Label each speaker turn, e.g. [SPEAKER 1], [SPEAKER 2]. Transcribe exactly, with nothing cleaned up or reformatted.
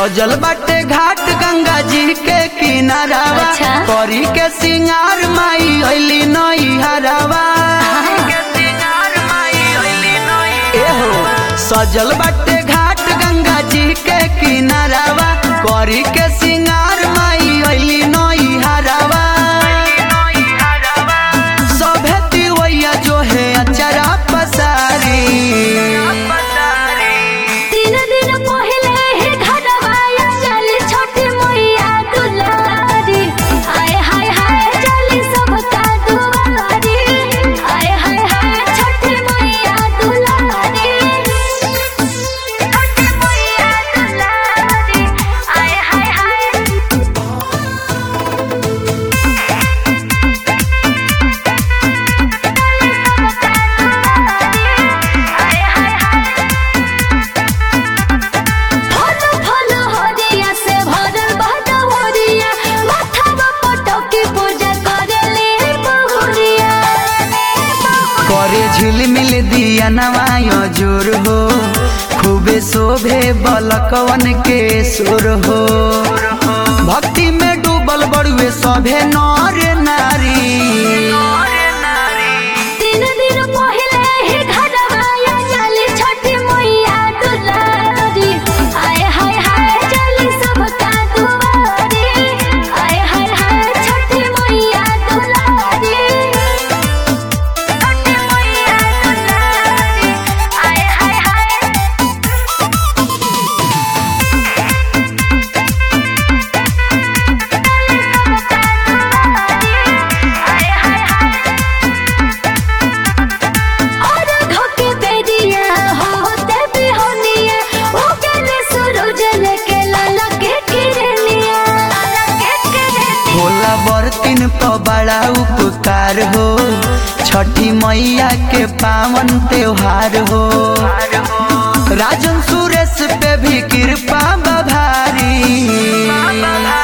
[SPEAKER 1] सजल बाटे घाट गंगा जी के किनारावा।
[SPEAKER 2] अच्छा।
[SPEAKER 1] करी के सिंगार माई अइली नई हरावा। एहो सजल बाटे घाट गंगा जी के किनारावा। करी के सिंगार माई अइली नई हरावा। सभे तिवैया जो है अचरा पसारी।
[SPEAKER 2] तीन दिन पहले ही घरवा चली छोटी मैया दुलारी। आए हाय हाय चली सबका दुआरी। आए हाय हाय छोटी मैया दुलारी। छोटी मैया दुलारी। आए हाय हाय
[SPEAKER 1] करे झिलमिल दिया नवायो जोर हो। खूबे शोभे बलकवन के सुर हो। भक्ति में डूबल बड़ुए सभे नर नारी।
[SPEAKER 2] तीन दिन पहले ही घरवा चली छोटी मैया दुलारी। आए हाय हाय चली सबका दुआरी। आए हाय हाय छोटी मैया दुलारी। छोटी मैया दुलारी। आए हाय हाय आए हाय हाय और धोके बेरिया होते भी होनिया। वो कहने सूरज लेके लाला के किरनिया। लाला के किरनिया
[SPEAKER 1] भोला बर्तिन प बड़ा उपकार हो। छठी मैया के पावन त्योहार हो। राजन सुरेश पे भी कृपा बभारी।